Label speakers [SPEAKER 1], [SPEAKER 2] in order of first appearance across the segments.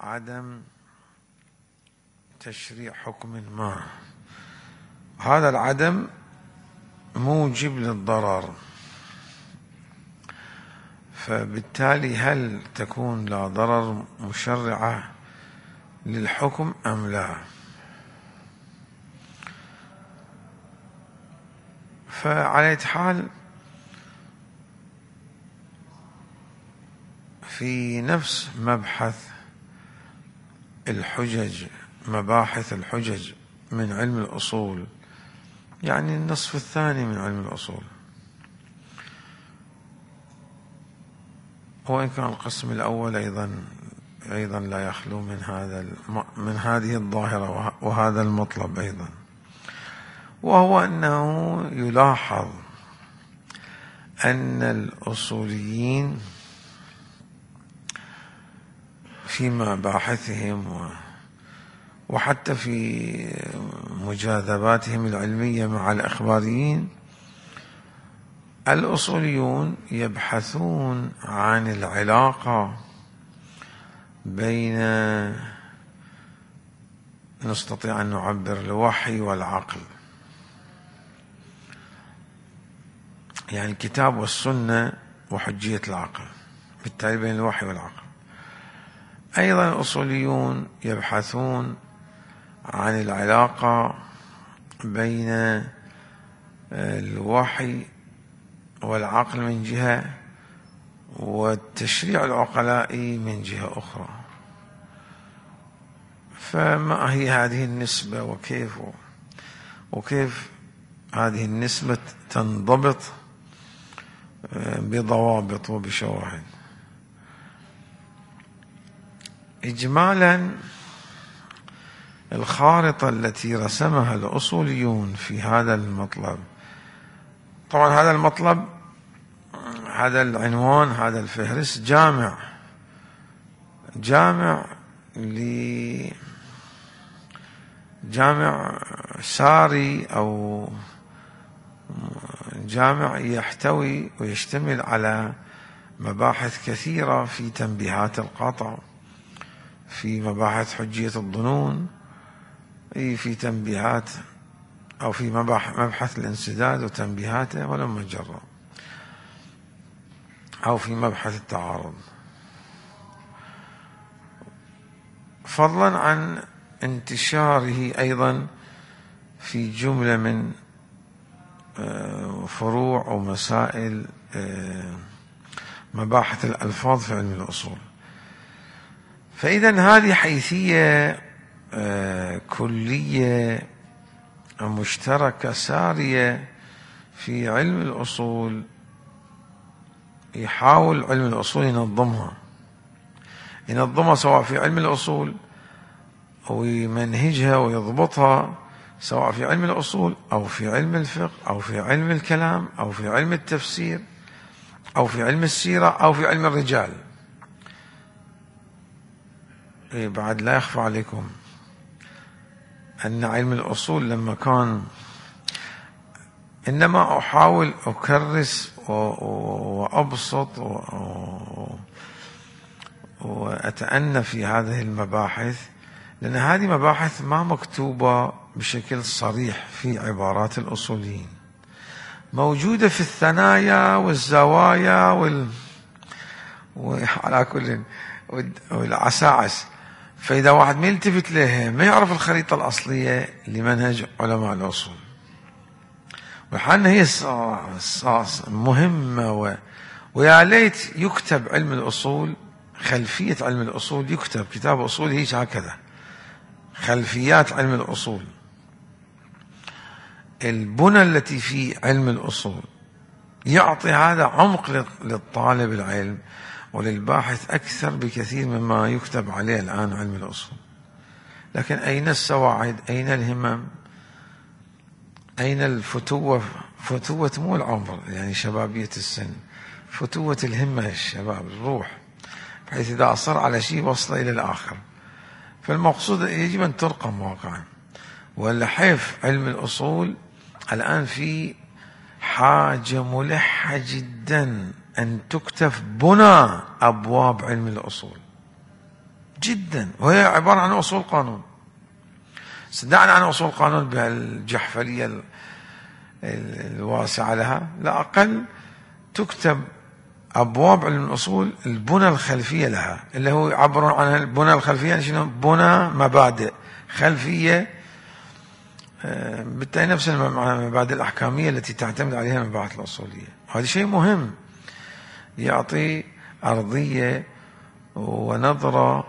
[SPEAKER 1] عدم تشريع حكم ما، هذا العدم موجب للضرر، فبالتالي هل تكون لا ضرر مشرعة للحكم أم لا؟ فعلى حال في نفس مبحث الحجج، مباحث الحجج من علم الأصول، يعني النصف الثاني من علم الأصول، وإن كان القسم الأول أيضا لا يخلو من هذه الظاهرة وهذا المطلب أيضا، وهو أنه يلاحظ أن الأصوليين في مباحثهم وحتى في مجاذباتهم العلمية مع الإخباريين، الأصوليون يبحثون عن العلاقة بين، نستطيع أن نعبر، الوحي والعقل، يعني الكتاب والسنة وحجية العقل، بالتالي بين الوحي والعقل. أيضا الأصوليون يبحثون عن العلاقة بين الوحي والعقل من جهة والتشريع العقلائي من جهة أخرى. فما هي هذه النسبة وكيف هذه النسبة تنضبط بضوابط وبشواهد؟ إجمالا الخارطة التي رسمها الأصوليون في هذا المطلب، طبعا هذا المطلب، هذا العنوان، هذا الفهرس جامع ساري أو جامع يحتوي ويشتمل على مباحث كثيرة في تنبيهات القطع، في مباحث حجية الظنون، في تنبيهات أو في مبحث الانسداد وتنبيهاته ولما جرى، أو في مبحث التعارض، فضلا عن انتشاره أيضا في جملة من فروع ومسائل مباحث الألفاظ في علم الأصول. فإذا هذه حيثية كلية مشتركة سارية في علم الأصول، يحاول علم الأصول ينظمها سواء في علم الأصول أو يمنهجها ويضبطها، سواء في علم الأصول أو في علم الفقه أو في علم الكلام أو في علم التفسير أو في علم السيرة أو في علم الرجال. بعد لا يخفى عليكم أن علم الأصول لما كان، إنما أحاول أكرس وأبسط وأتأنى في هذه المباحث، لأن هذه مباحث ما مكتوبة بشكل صريح في عبارات الأصوليين، موجودة في الثنايا والزوايا وعلى كل والعساعس. فإذا واحد ما يلتفت لها ما يعرف الخريطة الأصلية لمنهج علماء الأصول، وحنا هي مهمة ويا ليت يكتب علم الأصول، خلفية علم الأصول يكتب كتاب أصول هيك هكذا، خلفيات علم الأصول، البنى التي في علم الأصول، يعطي هذا عمق للطالب العلم وللباحث أكثر بكثير مما يكتب عليه الآن علم الأصول. لكن أين السواعد؟ أين الهمم؟ أين الفتوة؟ فتوة مو العمر، يعني شبابية السن، فتوة الهمة، الشباب، الروح، بحيث إذا أصر على شيء وصل إلى الآخر. فالمقصود يجب أن ترقم واقعا، ولا حيف علم الأصول الآن في حاجة ملحة جدا أن تكتف بنى أبواب علم الأصول جدا، وهي عبارة عن أصول قانون. دعنا عن أصول قانون بهالجحفلية الواسعة لها، لا أقل تكتب أبواب علم الأصول البنى الخلفية لها، اللي هو يعبرون عنها البنى الخلفية، يعني شنو؟ بنى مبادئ خلفية، بالتالي نفس المبادئ الأحكامية التي تعتمد عليها المباحث الأصولية. هذا شيء مهم، يعطي أرضية ونظرة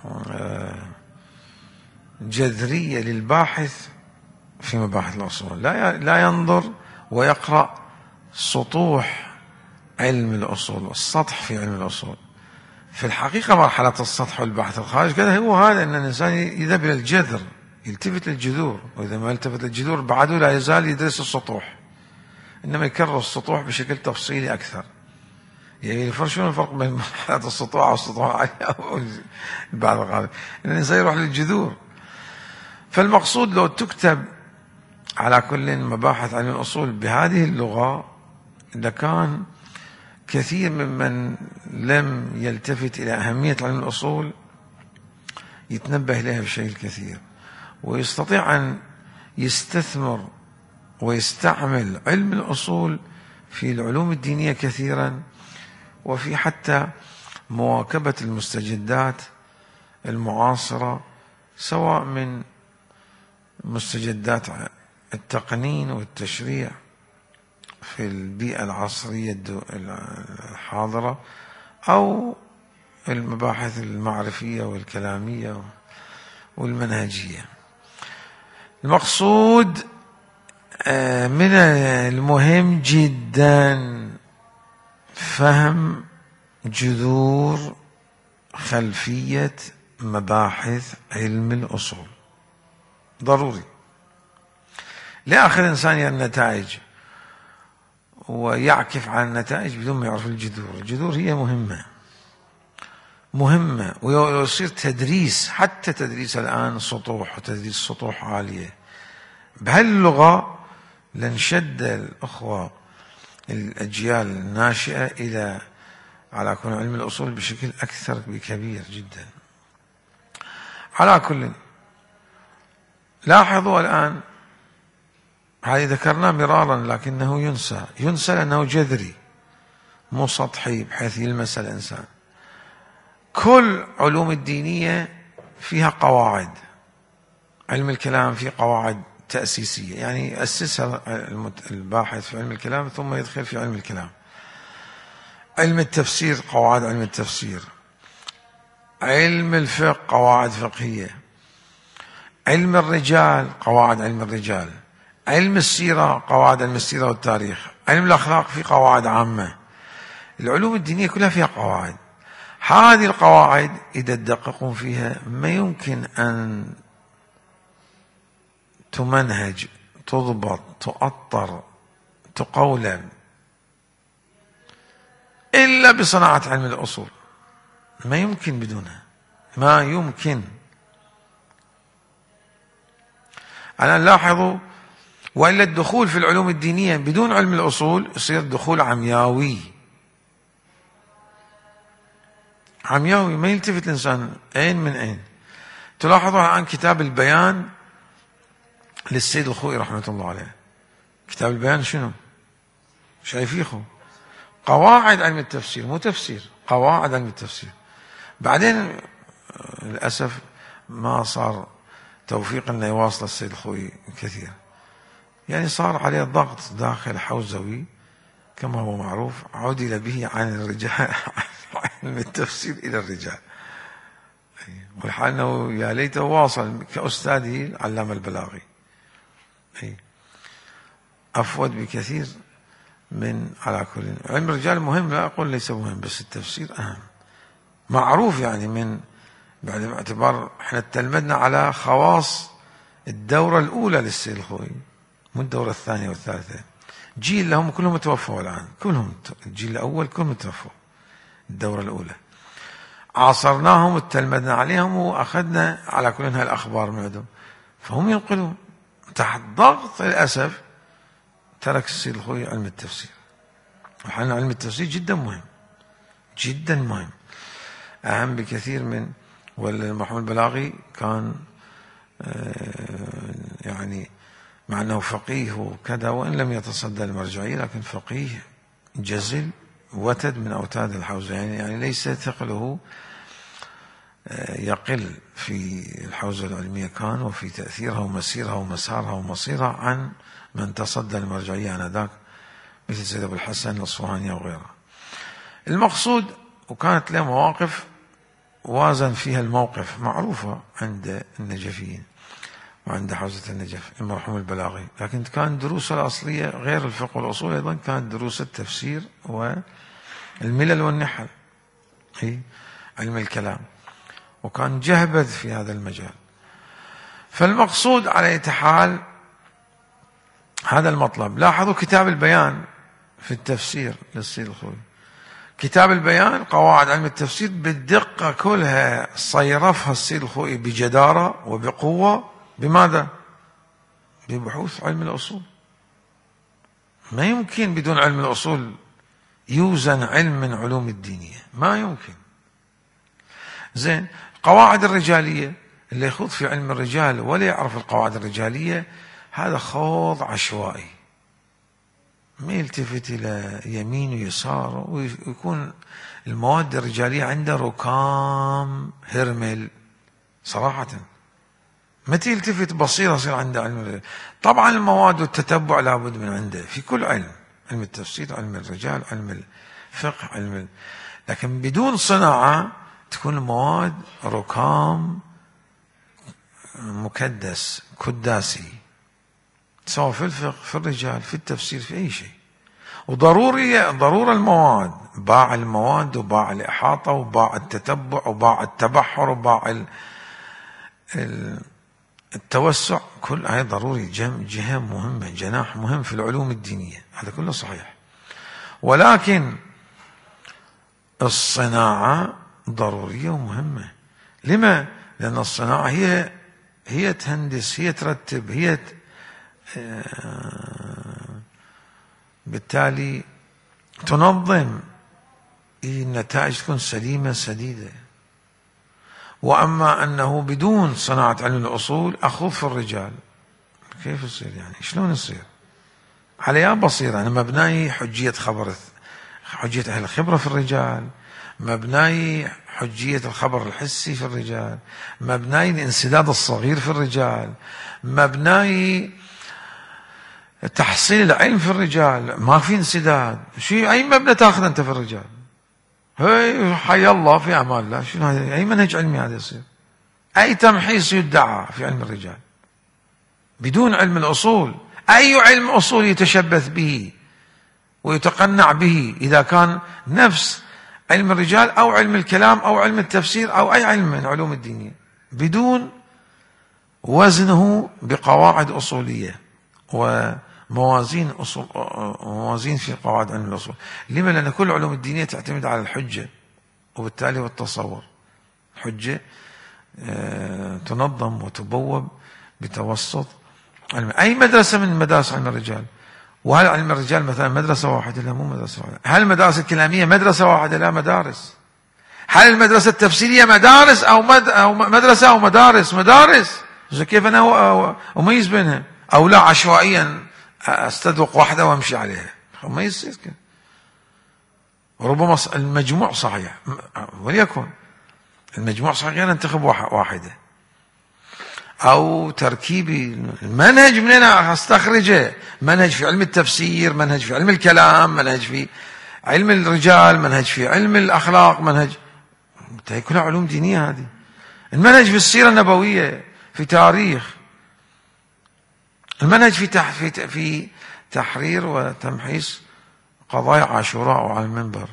[SPEAKER 1] جذرية للباحث في مباحث الأصول، لا ينظر ويقرأ سطوح علم الأصول والسطح في علم الأصول. في الحقيقة مرحلة السطح والبحث الخارج كذا هو هذا، أن الإنسان يذهب إلى الجذر، يلتفت للجذور، وإذا ما التفت للجذور بعده لا يزال يدرس السطوح، إنما يكرر السطوح بشكل تفصيلي أكثر. يعني شنو الفرق بين مرحلة السطوح والسطوح العالية أو البحث الخارج؟ إن الإنسان يروح للجذور. فالمقصود لو تكتب على كل مباحث علم الأصول بهذه اللغة لكان كثير ممن لم يلتفت إلى أهمية علم الأصول يتنبه إليها بشيء الكثير، ويستطيع أن يستثمر ويستعمل علم الأصول في العلوم الدينية كثيرا، وفي حتى مواكبة المستجدات المعاصرة، سواء من مستجدات التقنين والتشريع في البيئة العصرية الحاضرة، أو المباحث المعرفية والكلامية والمنهجية. المقصود من المهم جدا فهم جذور خلفية مباحث علم الأصول، ضروري. لا أخذ إنسان النتائج ويعكف عن النتائج بدون ما يعرف الجذور. الجذور هي مهمة، ويصير تدريس، حتى تدريس الآن سطوح، وتدريس سطوح عالية بهاللغة، لنشد الأخوة الأجيال الناشئة إلى على كل علم الأصول بشكل أكثر بكبير جدا. على كل، لاحظوا الآن هذه ذكرناه مرارا لكنه ينسى لأنه جذري مو سطحي بحيث يلمس الإنسان. كل علوم الدينية فيها قواعد. علم الكلام فيه قواعد تأسيسية، يعني يأسسها الباحث في علم الكلام ثم يدخل في علم الكلام. علم التفسير قواعد علم التفسير، علم الفقه قواعد فقهية، علم الرجال قواعد علم الرجال، علم السيرة قواعد علم السيرة والتاريخ، علم الأخلاق فيه قواعد عامة. العلوم الدينية كلها فيها قواعد. هذه القواعد إذا تدققون فيها ما يمكن أن تمنهج، تضبط، تؤطر، تقولب إلا بصناعة علم الأصول. ما يمكن بدونها، ما يمكن. أنا لاحظوا، وإلا الدخول في العلوم الدينية بدون علم الأصول يصير دخول عمياوي، ما يلتفت الإنسان أين من أين. تلاحظوا عن كتاب البيان للسيد الخوئي رحمة الله عليه. كتاب البيان شنو؟ شايفيخه قواعد علم التفسير، مو تفسير، قواعد علم التفسير. بعدين للأسف ما صار توفيق أنه يواصل السيد الخوئي كثير، يعني صار عليه ضغط داخل حوزوي كما هو معروف، عدل به عن الرجال علم التفسير إلى الرجال، والحال أنه يا ليته واصل كأستاذه العلامة البلاغي، أفود بكثير من. على كل، علم الرجال مهم، لا أقول ليس مهم، بس التفسير أهم، معروف يعني. من بعد اعتبار احنا تلمذنا على خواص الدورة الأولى للسيد الخوئي، مو الدورة الثانية والثالثة. جيل لهم كلهم توفوا الآن، كلهم الجيل الأول كلهم توفوا. الدورة الأولى عاصرناهم وتلمذنا عليهم وأخذنا على كل هالأخبار من عندهم، فهم ينقلون تحت ضغط. للأسف ترك السيد الخوئي علم التفسير، وحنا علم التفسير جدا مهم، جدا مهم، أهم بكثير من والمرحوم البلاغي كان يعني مع أنه فقيه وكذا، وإن لم يتصدى المرجعية، لكن فقيه جزل وتد من أوتاد الحوزة، يعني ليس ثقله يقل في الحوزة العلمية كان، وفي تأثيرها ومسيرها ومسارها ومصيرها عن من تصدى المرجعية آنذاك مثل سيد أبو الحسن الأصفهاني وغيره. المقصود، وكانت له مواقف وازن فيها الموقف معروفة عند النجفيين وعند حوزة النجف المرحوم البلاغي، لكن كان دروسه الأصلية غير الفقه والأصول، أيضا كانت دروس التفسير والملل والنحل، علم الكلام، وكان جهبذ في هذا المجال. فالمقصود على أي حال هذا المطلب. لاحظوا كتاب البيان في التفسير للسيد الخوئي، كتاب البيان قواعد علم التفسير بالدقة كلها صيرفها السيد الخوئي بجدارة وبقوة. بماذا؟ ببحوث علم الأصول. ما يمكن بدون علم الأصول يوزن علم من علوم الدينية، ما يمكن. زين، قواعد الرجالية، اللي يخوض في علم الرجال ولا يعرف القواعد الرجالية هذا خوض عشوائي، ما يلتفت إلى يمين ويسار، ويكون المواد الرجالية عنده ركام هرمل صراحة، ما تلتفت بصيرة يصير عنده علم الرجال. طبعا المواد والتتبع لابد من عنده في كل علم، علم التفسير، علم الرجال، علم الفقه، لكن بدون صناعة تكون المواد ركام مكدس كداسي، سواء في الفقه، في الرجال، في التفسير، في أي شيء. ضرورة المواد، باع المواد وباع الإحاطة وباع التتبع وباع التبحر وباع التوسع، كل هذا ضروري، جهة مهمة، جناح مهم في العلوم الدينية، هذا كله صحيح. ولكن الصناعة ضرورية ومهمة. لما؟ لأن الصناعة هي تهندس، هي ترتب، هي بالتالي تنظم، النتائج تكون سليمة سديدة. وأما أنه بدون صناعة علم الأصول أخوض في الرجال، كيف يصير؟ يعني شلون يصير؟ على بصيرة، أنا مبناي حجية حجية أهل الخبرة في الرجال، مبناي حجية الخبر الحسي في الرجال، مبناي الانسداد الصغير في الرجال، مبناي تحصيل العلم في الرجال، ما في انسداد. أي مبنى تاخذ أنت في الرجال؟ هي حي الله في أمان الله، شنو هذا؟ أي منهج علمي هذا يصير؟ أي تمحيص يدعى في علم الرجال بدون علم الأصول؟ أي علم أصول يتشبث به ويتقنع به إذا كان نفس علم الرجال أو علم الكلام أو علم التفسير أو أي علم من علوم الدينية بدون وزنه بقواعد أصولية وموازين موازين في قواعد علم الأصول. لما؟ لأن كل علوم الدينية تعتمد على الحجة وبالتالي والتصور. حجة تنظم وتبوب بتوسط علم. أي مدرسة من مدارس علم الرجال، وهل علم الرجال مثلا مدرسة واحدة؟ لا، مو مدرسة واحدة. هل المدارس الكلامية مدرسة واحدة؟ لا، مدارس. هل المدرسة التفسيرية مدارس أو مدرسة أو مدارس؟ كيف أنا أميز بينها؟ أو لا، عشوائيا أستدرك واحدة وأمشي عليها؟ ما يصير كده. ربما المجموع صحيح، وليكن المجموع صحيح، ننتخب واحدة. أو تركيبي المنهج منين أستخرجه؟ منهج في علم التفسير، منهج في علم الكلام، منهج في علم الرجال، منهج في علم الأخلاق، منهج كلها علوم دينية هذه. المنهج في السيرة النبوية، في تاريخ، المنهج في تحرير وتمحيص قضايا عاشوراء وعلى المنبر.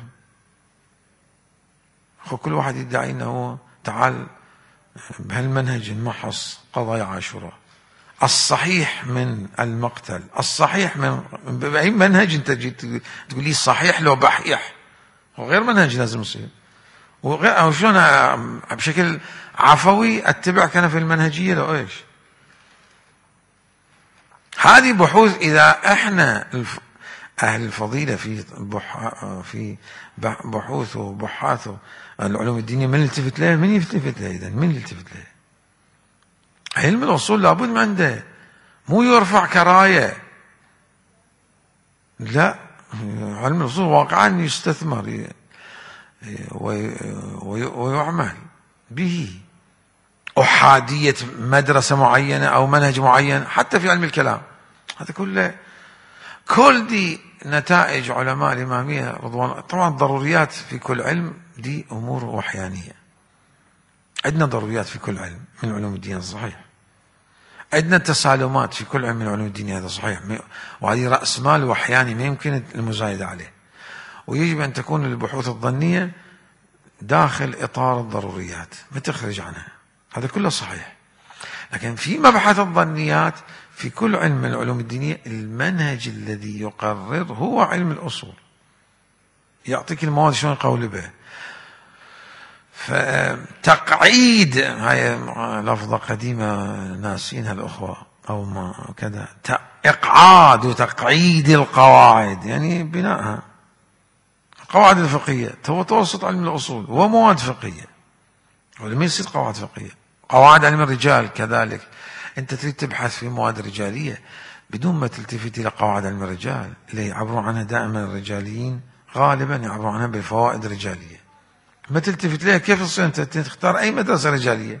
[SPEAKER 1] كل واحد يدعي أنه تعال بهالمنهج نمحص قضايا عاشوراء. الصحيح من المقتل، الصحيح من أي منهج أنت جيت تقول لي صحيح لو بحيح، وغير منهج لازم يصير، أو شلون بشكل عفوي أتبعك أنا في المنهجية لو إيش؟ هذه بحوث. إذا إحنا أهل الفضيلة في بحوث وبحاث العلوم الدينية من يلتفت له؟ من يلتفت له إذا؟ من يلتفت له؟ علم الأصول لابد من عنده، مو يرفع كراية، لا، علم الأصول واقعا يستثمر ويعمل به. أحادية مدرسة معينة أو منهج معين حتى في علم الكلام، هذا كله كل دي نتائج علماء الإمامية رضوان. طبعا ضروريات في كل علم دي أمور وحيانية. عندنا ضروريات في كل علم من علوم الدين، صحيح. عندنا تسالمات في كل علم من علوم الدين، هذا صحيح، وهذه رأس مال وحياني ما يمكن المزايدة عليه. ويجب أن تكون البحوث الظنية داخل إطار الضروريات، ما تخرج عنها، هذا كله صحيح. لكن في مبحث الظنيات في كل علم من العلوم الدينية، المنهج الذي يقرر هو علم الأصول، يعطيك المواد شلون يقولبها. فتقعيد، هاي لفظة قديمة ناسينها الأخوة أو ما كذا، إقعاد وتقعيد القواعد، يعني بناءها القواعد الفقهية، توسط علم الأصول ومواد فقهية، ولما يصير قواعد فقهية. قواعد علم الرجال كذلك، أنت تريد تبحث في مواد رجالية بدون ما تلتفت إلى قواعد علم الرجال اللي يعبرون عنها دائما الرجاليين، غالبا يعبرون عنها بالفوائد الرجالية، ما تلتفت لها. كيف تصير أنت تختار أي مدرسة رجالية؟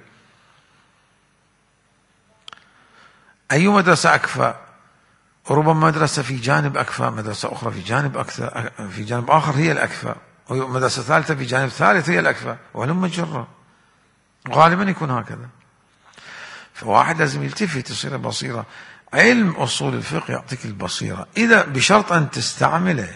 [SPEAKER 1] أي مدرسة أكفأ؟ وربما مدرسة في جانب أكفأ، مدرسة أخرى في جانب أكثر، في جانب آخر هي الأكفأ، ومدرسة ثالثة في جانب ثالث هي الأكفأ، ولما جرة غالبا يكون هكذا. فواحد لازم يلتفت، يصير بصيرة. علم أصول الفقه يعطيك البصيرة، إذا بشرط أن تستعمله،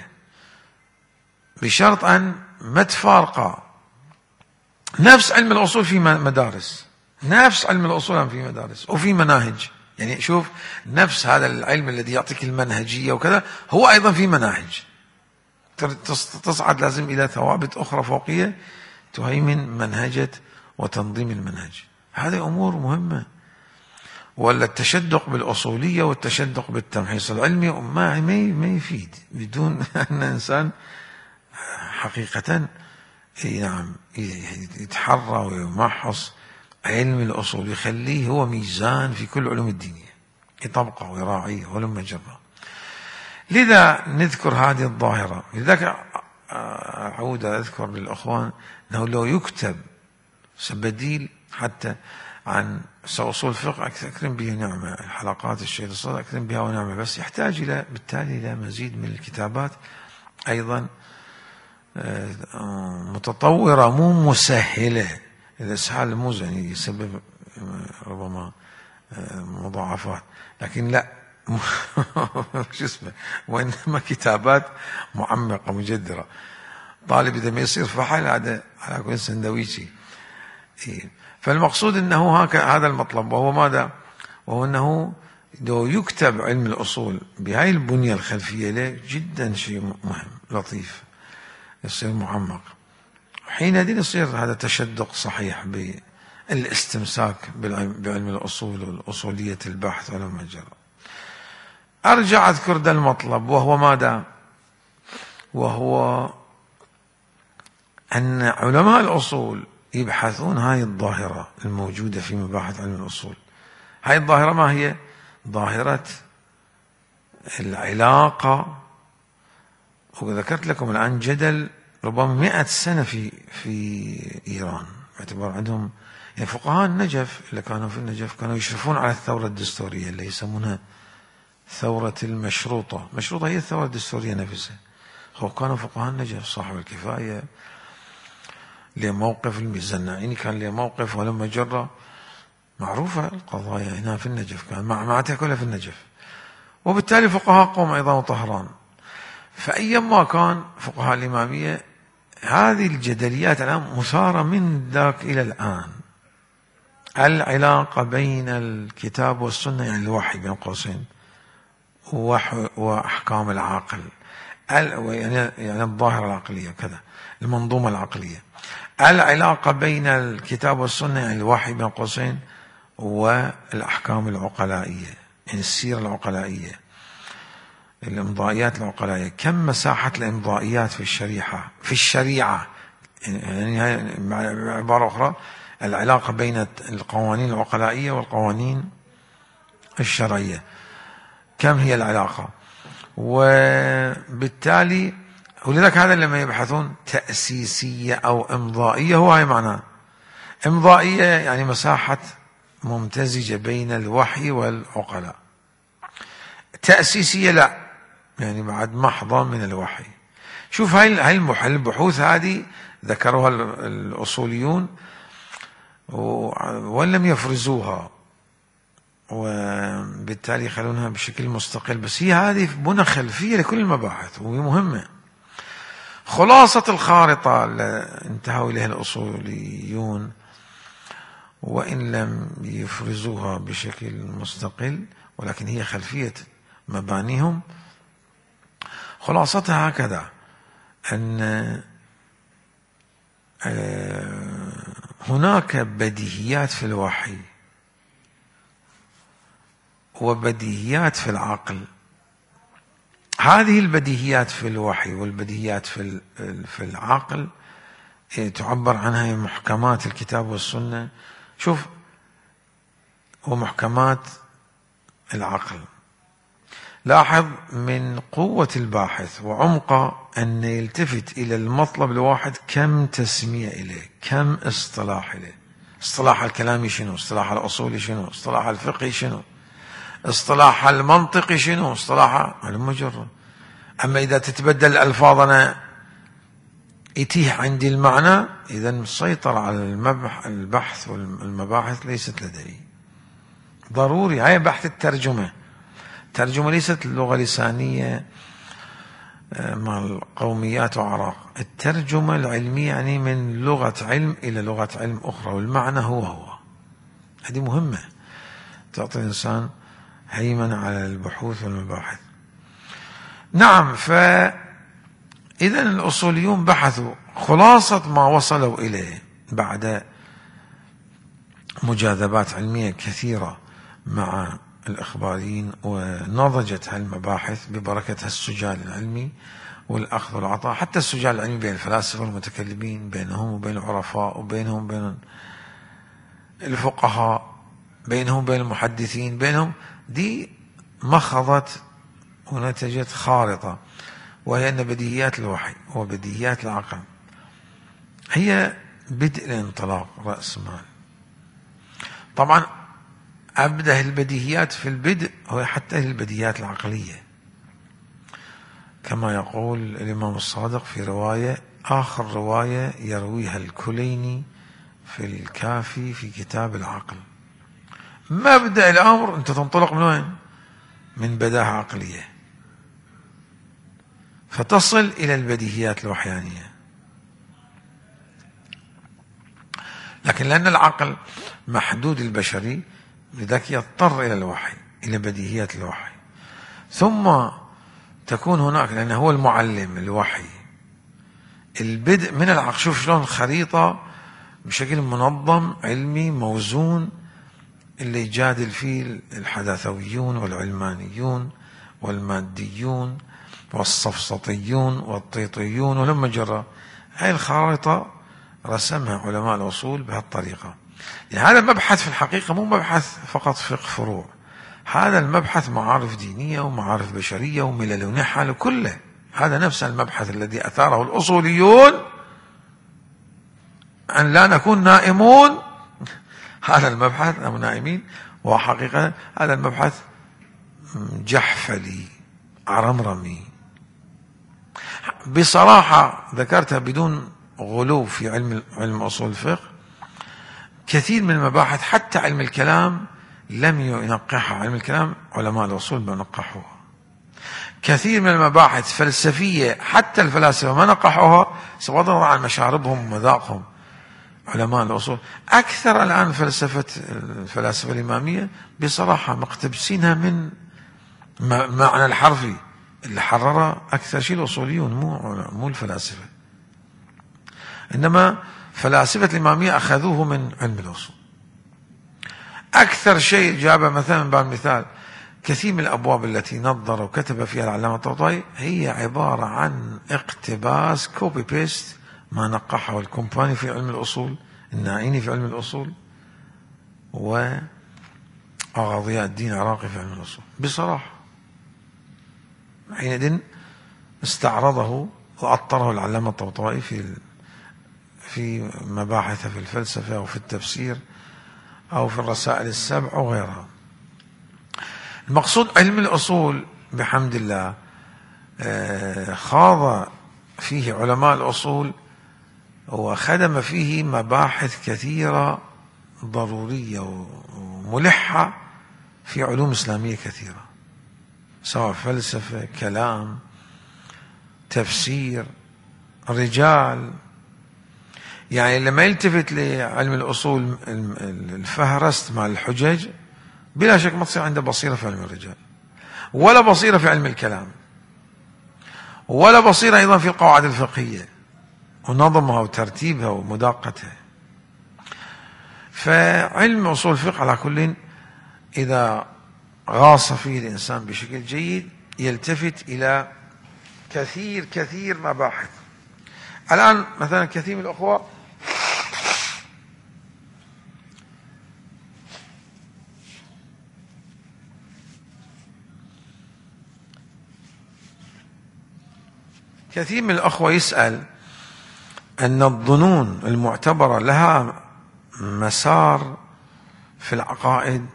[SPEAKER 1] بشرط أن ما تفارقه. نفس علم الأصول في مدارس، نفس علم الأصول في مدارس وفي مناهج. يعني شوف، نفس هذا العلم الذي يعطيك المنهجية وكذا هو أيضا في مناهج، تصعد لازم إلى ثوابت أخرى فوقية تهيمن منهجة وتنظيم المنهج. هذه أمور مهمة. ولا التشدق بالأصولية والتشدق بالتمحيص العلمي ما يفيد بدون أن الإنسان حقيقة نعم يتحرى ويمحص علم الأصول، يخليه هو ميزان في كل علوم الدينية، يطبقه ويراعيه ولما جرى. لذا نذكر هذه الظاهرة. لذلك أعود أذكر للأخوان أنه لو يكتب سبديل حتى عن أصول الفقه أكرم به نعمة، الحلقات الشيخ الصدر أكرم بها ونعمة، بس يحتاج بالتالي إلى مزيد من الكتابات أيضا متطورة، مو مسهلة. الإسهال مو يعني يسبب ربما مضاعفات، لكن لا شو اسمه، وإنما كتابات معمقة مجدرة. طالب إذا ما يصير فحل على كل سندويشي. فالمقصود أنه هذا المطلب، وهو ماذا؟ وهو أنه لو يكتب علم الأصول بهاي البنية الخلفية له جدا شيء مهم لطيف، يصير معمق. حينئذ يصير هذا تشدق صحيح بالاستمساك بعلم الأصول والأصولية البحث ولما جرى. أرجع أذكر ده المطلب، وهو ماذا؟ وهو أن علماء الأصول يبحثون هاي الظاهرة الموجودة في مباحث علم الأصول. هاي الظاهرة ما هي؟ ظاهرة العلاقة. وذكرت لكم الآن جدل ربما 100 سنة في إيران، باعتبار عندهم يعني فقهاء النجف اللي كانوا في النجف كانوا يشرفون على الثورة الدستورية اللي يسمونها ثورة المشروطة. مشروطة هي الثورة الدستورية نفسها. هو كانوا فقهاء النجف صاحب الكفاية له موقف، الميزانعيني كان له موقف ولما جرى، معروفة القضايا هنا في النجف، كان معتها كلها في النجف، وبالتالي فقهاء قوم أيضا وطهران. فأيما كان فقهاء الإمامية هذه الجدليات الآن مثارة من ذاك إلى الآن. العلاقة بين الكتاب والسنة، يعني الوحي بين قوسين، وأحكام العقل، يعني الظاهرة العقلية كذا، المنظومة العقلية. العلاقة بين الكتاب والسنة، يعني الوحي بين قوسين، والأحكام العقلائية، يعني السيرة العقلائية، الإمضائيات العقلائية. كم مساحة الإمضائيات في الشريعة يعني بعبارة أخرى العلاقة بين القوانين العقلائية والقوانين الشرعية، كم هي العلاقة؟ وبالتالي ولذلك هذا لما يبحثون تأسيسية أو إمضائية هو هاي معناه. إمضائية يعني مساحة ممتزجة بين الوحي والعقلاء، تأسيسية لا، يعني بعد محضة من الوحي. شوف هاي البحوث هذه ذكروها الأصوليون ولم يفرزوها، وبالتالي يخلونها بشكل مستقل، بس هي هذه بنى خلفية لكل المباحث وهي مهمة. خلاصة الخارطة اللي انتهوا إليها الأصوليون وإن لم يفرزوها بشكل مستقل، ولكن هي خلفية مبانيهم، خلاصتها هكذا: أن هناك بديهيات في الوحي وبديهيات في العقل. هذه البديهيات في الوحي والبديهيات في العقل تعبر عنها محكمات الكتاب والسنة. شوف، ومحكمات العقل. لاحظ من قوة الباحث وعمقه أن يلتفت إلى المطلب الواحد كم تسمية إليه، كم اصطلاح إليه. اصطلاح الكلامي شنو؟ اصطلاح الأصولي شنو؟ اصطلاح الفقهي شنو؟ اصطلاح المنطقي شنو؟ اصطلاح المجرد. أما إذا تتبدل ألفاظنا يتيه عندي المعنى، إذا السيطرة على البحث والمباحث ليست لدي. ضروري. هاي بحث الترجمة. الترجمة ليست اللغة اللسانية مع القوميات وعراق. الترجمة العلمية يعني من لغة علم إلى لغة علم أخرى، والمعنى هو. هذه مهمة، تعطي الإنسان هيمنة على البحوث والمباحث. نعم، فإذا الأصوليون بحثوا خلاصة ما وصلوا إليه بعد مجاذبات علمية كثيرة مع الإخباريين، ونضجت هالمباحث ببركة السجال العلمي والأخذ والعطاء، حتى السجال العلمي بين الفلاسفة والمتكلمين، بينهم وبين العرفاء، وبينهم وبين الفقهاء، بينهم وبين المحدثين، بينهم. دي مخضت ونتجت خارطة، وهي أن بديهيات الوحي وبديهيات العقل هي بدء الانطلاق، رأس مال. طبعا أبدأ البديهيات في البدء هو حتى البديهيات العقلية، كما يقول الإمام الصادق في رواية، آخر رواية يرويها الكليني في الكافي في كتاب العقل. مبدأ الأمر أنت تنطلق من وين؟ من بداهة عقلية، فتصل إلى البديهيات الوحيانية. لكن لأن العقل محدود البشري، لذلك يضطر إلى الوحي، إلى بديهيات الوحي، ثم تكون هناك، لأنه هو المعلم الوحي، البدء من العقل. شوف شلون خريطة بشكل منظم علمي موزون، اللي يجادل فيه الحداثويون والعلمانيون والماديون والصفصطيون والطيطيون ولما جرى. هاي الخريطة رسمها علماء الأصول بهالطريقة. يعني هذا المبحث في الحقيقة مو مبحث فقط فقه فروع، هذا المبحث معارف دينية ومعارف بشرية وملل ونحل وكله. هذا نفس المبحث الذي أثاره الأصوليون أن لا نكون نائمون. هذا المبحث أو نائمين، وحقيقة هذا المبحث جحفلي عرمرمي. بصراحة ذكرتها بدون غلو في علم أصول الفقه. كثير من المباحث حتى علم الكلام لم ينقحها، علم الكلام علماء الأصول ما نقحوها. كثير من المباحث فلسفية حتى الفلاسفة ما نقحوها، فضلا عن مشاربهم ومذاقهم علماء الأصول. أكثر الآن الفلاسفة الإمامية بصراحة مقتبسينها من معنى الحرفي، اللي حررها أكثر شيء الأصوليون مو الفلاسفة، إنما فلاسفة الإمامية أخذوه من علم الأصول. أكثر شيء جابه مثلا من باب المثال كثير من الأبواب التي نظر وكتب فيها العلامة الطباطبائي هي عبارة عن اقتباس كوبي بيست ما نقحه الكومباني في علم الأصول، الناعيني في علم الأصول، وأغا ضياء الدين العراقي في علم الأصول بصراحة. حينئذ استعرضه وأطره العلامة الطباطبائي في مباحث في الفلسفة أو في التفسير أو في الرسائل السبع وغيرها. المقصود علم الأصول بحمد الله خاض فيه علماء الأصول وخدم فيه مباحث كثيرة ضرورية وملحة في علوم إسلامية كثيرة، سواء فلسفة، كلام، تفسير، رجال. يعني لما يلتفت لعلم الأصول الفهرست مع الحجج بلا شك ما تصير عنده بصيرة في علم الرجال، ولا بصيرة في علم الكلام، ولا بصيرة أيضا في القواعد الفقهية ونظمها وترتيبها ومداقتها. فعلم أصول الفقه على كل إذا غاص فيه الإنسان بشكل جيد يلتفت إلى كثير مباحث. الآن مثلا كثير من الأخوة يسأل أن الظنون المعتبرة لها مسار في العقائد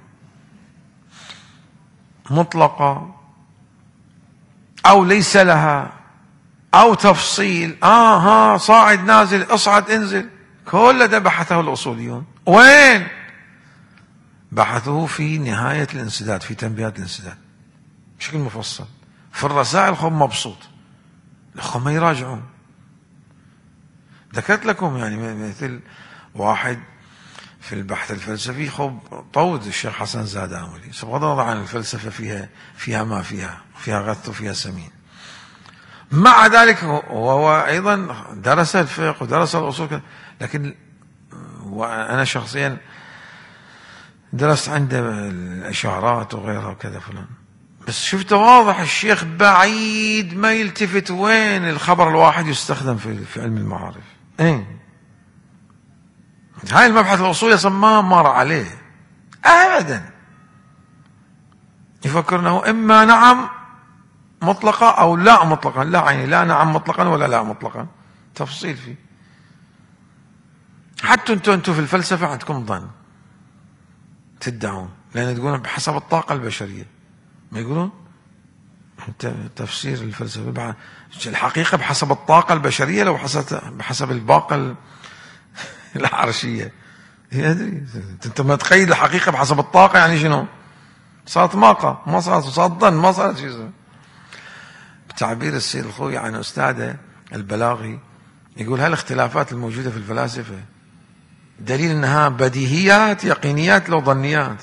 [SPEAKER 1] مطلقة أو ليس لها، أو تفصيل صاعد نازل اصعد انزل، كل ده بحثه الأصوليون. وين بحثوه؟ في نهاية الانسداد، في تنبيهات الانسداد بشكل مفصل. في الرسائل خب مبسوط، الأخوة ما يراجعون. ذكرت لكم يعني مثل واحد في البحث الفلسفي خب طود الشيخ حسن زاد آملي، بغض النظر عن الفلسفة فيها ما فيها غث وفيها سمين. مع ذلك هو أيضا درس الفقه ودرس الأصول، لكن وأنا شخصيا درست عنده الإشارات وغيرها وكذا فلان، بس شفت واضح الشيخ بعيد ما يلتفت وين الخبر الواحد يستخدم في علم المعارف. هاي المبحث الأصولي ما مر عليه أبدا، يفكر أنه إما نعم مطلقة أو لا مطلقا، لا يعني لا نعم مطلقا ولا لا مطلقا، تفصيل فيه. حتى انتم في الفلسفة عندكم ظن تدعون، لأن تقولون بحسب الطاقة البشرية، ما يقولون تفسير الفلسفة الحقيقة بحسب الطاقة البشرية لو بحسب الباقة العرشية. أدري أنت ما تقيد الحقيقة بحسب الطاقة، يعني شنو؟ صارت ماقة، ما صارت ظن، ما صارت شيء. بتعبير السيد الخوي عن أستاذه البلاغي يقول هالاختلافات الموجودة في الفلاسفة دليل أنها بديهيات يقينيات لو ظنيات.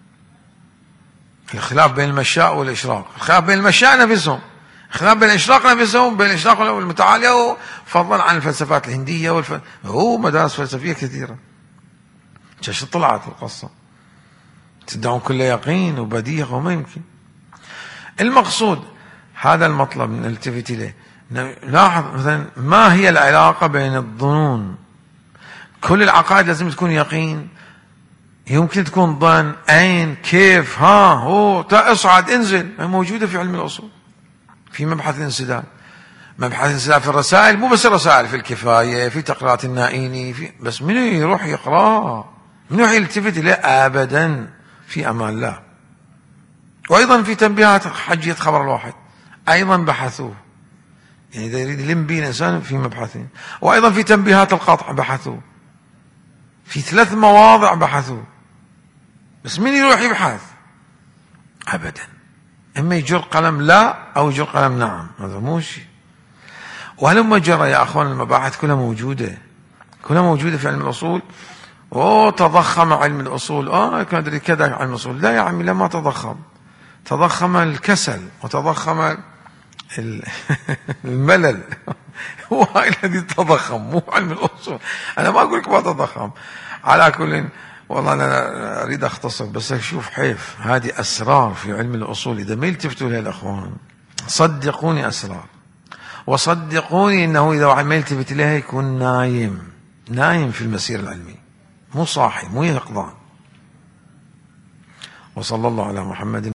[SPEAKER 1] الخلاف بين المشاء والإشراق، الخلاف بين المشاء نفسهم، الخلاف بين الإشراق نفسهم، بين الإشراق والمتعالية، فضلا عن الفلسفات الهندية هو مدارس فلسفية كثيرة. شو طلعت القصة؟ تدعون كل يقين وبديهة وما يمكن. المقصود هذا المطلب نلتفت إليه. نلاحظ مثلا ما هي العلاقة بين الظنون؟ كل العقائد لازم تكون يقين؟ يمكن تكون ظن؟ أين؟ كيف؟ هو اصعد انزل، موجودة في علم الأصول في مبحث الانسداد. مبحث الانسداد في الرسائل، مو بس الرسائل، في الكفاية، في تقريرات النائيني، بس منو يروح يقرأ؟ منو يلتفت إليه؟ أبدا، في أمان الله. وأيضا في تنبيهات حجية خبر الواحد أيضا بحثوه، يعني إذا يريد يلم بين الإنسان في مبحثين. وأيضا في تنبيهات القطع بحثوه، في 3 مواضع بحثوه، بس من يروح يبحث؟ أبدا، إما يجر قلم لا أو يجر قلم نعم، هذا مو شيء. وهلما جرى يا أخوان المباحث كلها موجودة في علم الأصول. تضخم علم الأصول، كذا علم الأصول. لا يا عمي، لا، ما تضخم الكسل وتضخم الملل هو الذي تضخم، مو علم الأصول. أنا ما أقول لك ما تضخم. على كل والله أنا أريد أختصر بس أشوف حيف، هذه أسرار في علم الأصول إذا ما التفتوا لها الأخوان صدقوني أسرار، وصدقوني إنه إذا واحد ما يلتفت لها يكون نايم في المسير العلمي، مو صاحي، مو يقظان. وصلى الله على محمد.